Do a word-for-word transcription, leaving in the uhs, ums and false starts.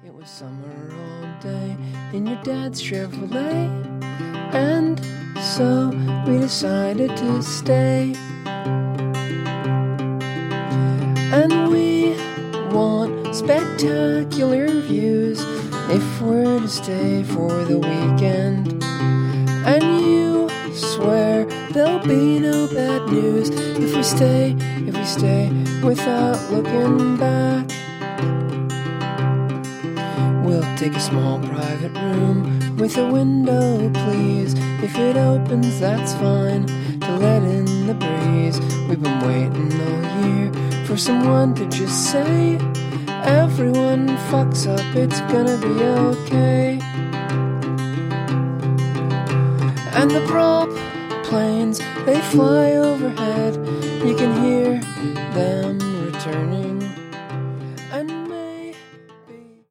It was summer all day in your dad's Chevrolet, and so we decided to stay. And we want spectacular views if we're to stay for the weekend. And you swear there'll be no bad news if we stay, if we stay without looking back. We'll take a small private room with a window, please. If it opens, that's fine, to let in the breeze. We've been waiting all year for someone to just say, everyone fucks up, it's gonna be okay. And the prop planes, they fly overhead. You can hear them returning.